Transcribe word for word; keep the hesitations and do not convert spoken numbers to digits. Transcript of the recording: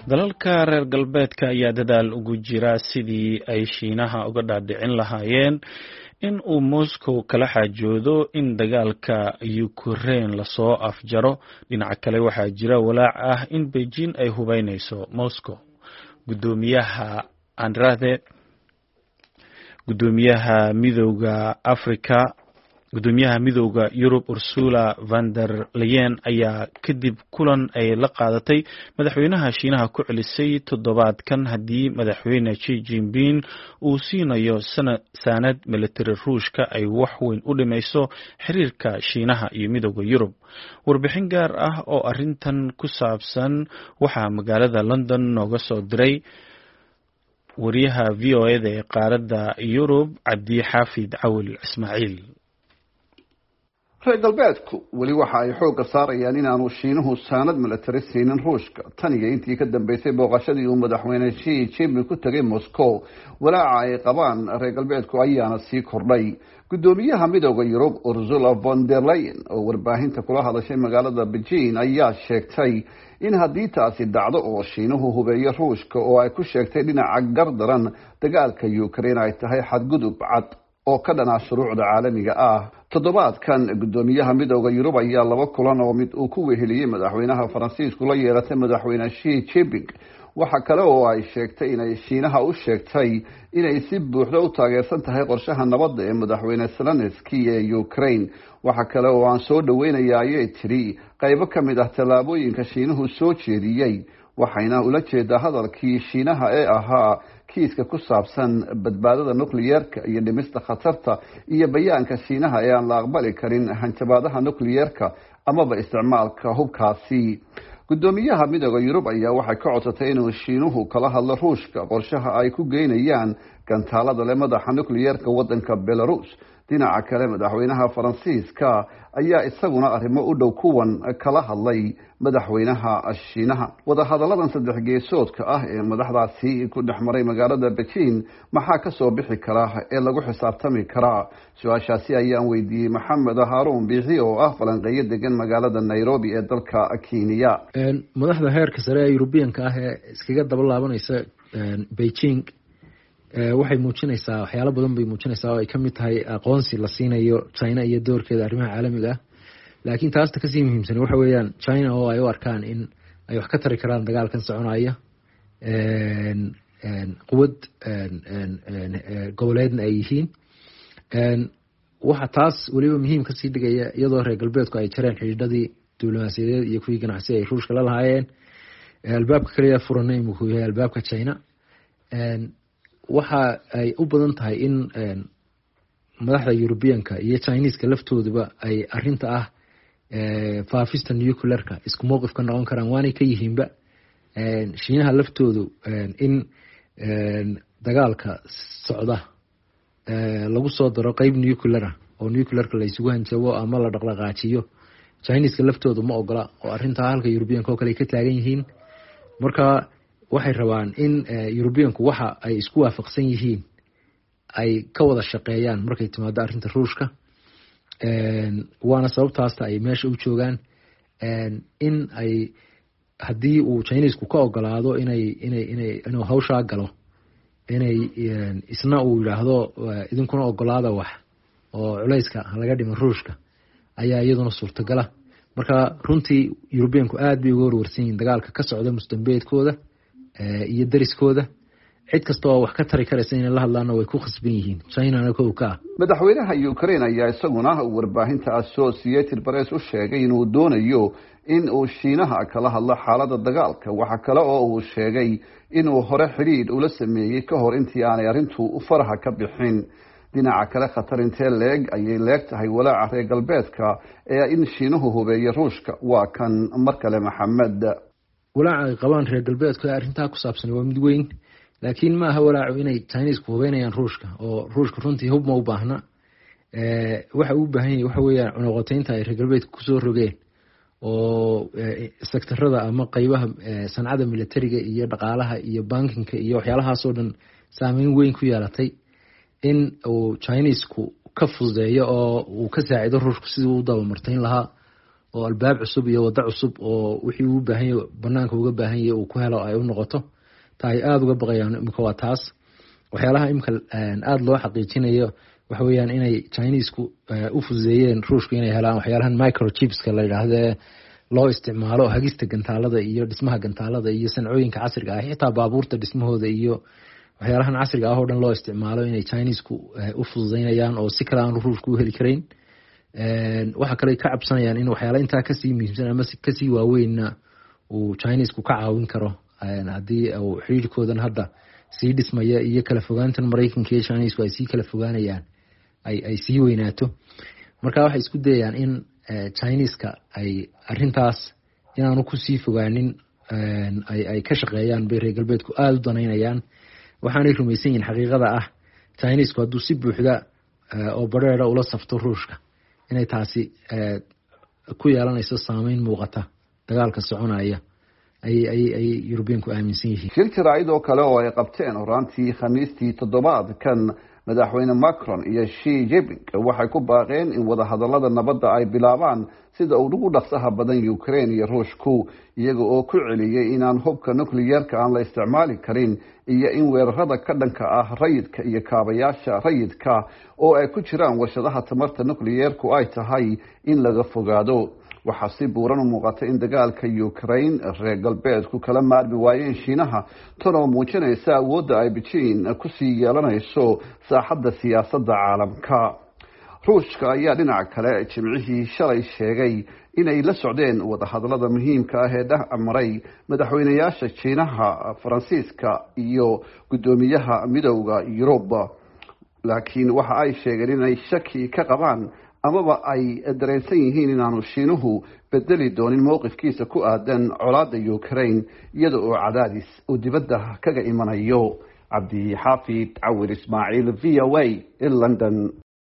dalalka reer galbeedka ayaa dadaal ugu jira sidii ay Shiinaha uga dhaadhicin lahaayeen in uu Moscow kala xaajoodo in dagaalka Ukraine lasoo afjaro. Dhinaca kale waxaa jira walaac ah in Beijing ay hubaynayso Moscow. Gudoomiyaha Andrade gudoomiyaha midowga Afrika gudoomiyaha midowga Yurub Ursula von der Leyen ayaa kadib kulan ay la qaadatay madaxweynaha Shiinaha ku celisay toddobaadkan haddii madaxweyne Xi Jinping uu siinayo sanad military Ruushka ay wax weyn u dhimayso xiriirka Shiinaha iyo midowga Yurub. Warbixin gaar ah oo arrintan ku saabsan waxaa magaalada London nooga soo diray wariyaha V O A da ee qaaradda Yurub Cabdi Xaafid Cawil Ismaaciil. reer galbeedku weli waxa ay xoogga saarayaan inaanu Shiinuhu saanad military siinin Ruushka tan iyo intii ka dambeysay booqashadii uu madaxweyne Xi Jinping ku tagay Moscow. walaaca ay qabaan reer galbeedku ayaana sii kordhay. gudoomiyaha midowga Yurub Ursula von der Leyen oo warbaahinta kula hadashay magaalada Beijing ayaa sheegtay in haddii taasi dhacdo oo Shiinuhu hubeeyo Ruushka oo ay ku sheegtay dhinaca gardaran dagaalka Ukraine ay tahay xadgudub cad oo ka dhana shuruucda caalamiga ah. toddobaadkan gudoomiyaha midowga Yurub ayaa laba kulan oo mid uu ku weheliyay madaxweynaha Faransiisku la yeelatay madaxweyne Xi Jinping. waxa kale oo ay sheegtay inay Shiinaha u sheegtay inay si buuxda u taageersan tahay qorshaha nabadda ee madaxweyne Zelensky ee Ukraine. waxa kale oo aan soo dhaweynaya ayay tiri qaybo ka mid ah tallaabooyinka Shiinuhu soo jeediyay, waxayna ula jeedaa hadalkii Shiinaha ee ahaa kiiska ku saabsan badbaadada nukliyeerka iyo dhimista khatarta iyo bayaanka Shiinaha ee aan la aqbali karin hanjabaadaha nukliyeerka amaba isticmaalka hubkaasi. gudoomiyaha midowga Yurub ayaa waxay ka codsatay inuu Shiinuhu kala hadlo Ruushka qorshaha ay ku geynayaan gantaalada leh madaxa nukliyeerka wadanka Belarus. dhinaca kale madaxweynaha Faransiiska ayaa isaguna arrimo u dhow kuwan kala hadlay madaxweynaha Shiinaha. wadahadaladan saddex geesoodka ah ee madaxdaasi ku dhexmaray magaalada Beijing maxaa ka soo bixi kara ee lagu xisaabtami karaa? su-aashaasi ayaan weydiiyey Maxamed Haruun Biixi oo ah falanqeeyo degan magaalada Nairobi ee dalka Kenya. madaxda heerka sare ee Yurubiyanka ah ee iskaga daba laabanaysa Beijing waxay muujinaysaa waxyaalo badan bay muujinaysaa oo ay ka mid tahay aqoonsi la siinayo China iyo doorkeeda arrimaha caalamiga ah. laakiin taasta kasii muhiimsan waxa weeyaan China oo ay u arkaan in ay wax ka tari karaan dagaalkan soconaya quwad goboleedna ay yihiin. waxa taas weliba muhiim kasii dhigaya iyadoo reer galbeedku ay jareen xidhiidhadii diblomaasiyadeed iyo kuwii ganacsi ay Ruushka la lahaayeen. albaabka kaliya furanay muxuu yahay albaabka China. waxa ay u badan tahay in madaxda Yurubiyanka iyo Chinese-ka laftooduba ay arinta ah faafista nuclear-ka isku mowqif ka noqon karaan, waanay ka yihiinba. Shiinaha laftoodu in dagaalka socda lagu soo daro qayb nuclear oo nuclear-ka la isugu hanjabo ama la dhaqdhaqaajiyo, Chinese-ka laftoodu ma ogola oo arintaa halka Yurubiyanka oo kale ka taagan yihiin. marka waxay rabaan in Yurubiyanku waxa ay isku waafaqsan yihiin ay ka wada shaqeeyaan markay timaado arrinta Ruushka. waana sababtaas ay meesha u joogaan in ay haddii uu Chinese-ku ka ogolaado inay inay inay inuu hawsha galo, inay isna uu yiraahdo idinkuna ogolaada wax oo culayska laga dhimo Ruushka ayaa iyaduna suurtagala. marka runtii Yurubiyanku aad bay uga warwarsan yihiin dagaalka ka socda mustambeedkooda iyo dariskooda. cid kasta oo wax ka tari karaysa in la hadlaano way ku khasban yihiin, China-na kow ka. madaxweynaha Ukraine ayaa isaguna warbaahinta Associated Press u sheegay inuu doonayo in uu Shiinaha kala hadlo xaaladda dagaalka. waxa kale oo uu sheegay inuu hore xiriir ula sameeyay ka hor intii aanay arrintu u faraha ka bixin. dhinaca kale khatar intee leeg ayay leegtahay walaaca reer galbeedka ee in Shiinuhu hubeeyo Ruushka? waa kan mar kale Maxamed. walaaca ay qabaan reer galbeedku arrintaa ku saabsan waa mid weyn, laakiin ma aha walaacu inay Chinese-ku hubeynayaan Ruushka oo Ruushka runtii hub ma u baahna. waxa uu baahan yahay waxa weeyaan cunaqateynta ay reer galbeedku kusoo rogeen oo sektarada ama qaybaha sanacada militariga iyo dhaqaalaha iyo bankinka iyo waxyaalahaas oo dhan saameyn weyn ku yeelatay. in uu Chinese-ku ka fududeeyo oo uu ka saacido Ruushku sidii uu daba martayn lahaa oo albaab cusub iyo wada cusub oo wixii uu baahan yahay banaanka uga baahan yahay uu ku helo ay u noqoto taay aad uga baqayaan imka waa taas waxyaalaha imka aad loo xaqiijinayo waxa weeyaan inay Chinese-ku u fududeeyeen Ruushka inay helaan waxyaalahan microchips-ka la yiraahdo loo isticmaalo hagista gantaalada iyo dhismaha gantaalada iyo sancooyinka casriga ah xitaa baabuurta dhismahooda iyo waxyaalahan casriga ah oo dhan loo isticmaalo inay Chinese-ku u fududeynayaan oo si kale aan Ruushku u heli kareyn waxa kale ka cabsanayaan in waxyaalaha inta ka sii muhiimsan ama ka sii waaweynna uu Chinese-ku ka caawin karo hadii uu xiriirkoodan hadda sii dhismaya iyo kala fogaantan Mareykanka iyo Chinese-ku ay sii kala fogaanayaan ay ay sii weynaato marka waxay isku dayayaan in Chinese-ka ay arintaas inaanu ku sii fogaanin ay ay ka shaqeeyaan bay reer galbeedku aad u danaynayaan waxaanay rumaysan yihiin xaqiiqada ah Chinese-ku hadduu si buuxda oo bareera ula safto Ruushka inay taasi ku yeelanayso saameyn muuqata dagaalka soconaya ay ay ay European-ku aaminsan yihiin shirka raayidoo kale oo ay qabteen horaantii Khamiistii toddobaadkan madaxweyne Macron iyo Xi Jinping waxay ku baaqeen in wada hadallada nabadda ay bilaabaan sida uu ugu dhaqsaha badan Ukraine iyo Ruushku iyaga oo ku celiyay inaan hubka nuclear-ka aan la isticmaali karin iyo in weerarada ka dhanka ah rayidka iyo kaabayaasha rayidka oo ay ku jiraan warshadaha tamarta nuclear-ku ay tahay in laga fogaado waxaa si buuran u muuqata in dagaalka Ukraine reer galbeedku kala maarmi waayeen Shiinaha tanoo muujinaysa awoodda ay Beijing ku sii yeelanayso saaxadda siyaasadda caalamka Ruushka ayaa dhinaca kale jimcihii shalay sheegay inay la socdeen wada hadallada muhiimka ah ee dhex maray madaxweynayaasha Shiinaha Faransiiska iyo gudoomiyaha midowga Yurub laakiin waxa ay sheegeen inay shaki ka qabaan amaba ay dareensan yihiin inaanu Shiinuhu bedeli doonin mowqifkiisa ku aadan colaadda Ukraine iyada oo cadaadis uu dibadda kaga imanayo Cabdi Xaafid Cawir Ismaaciil V O A in London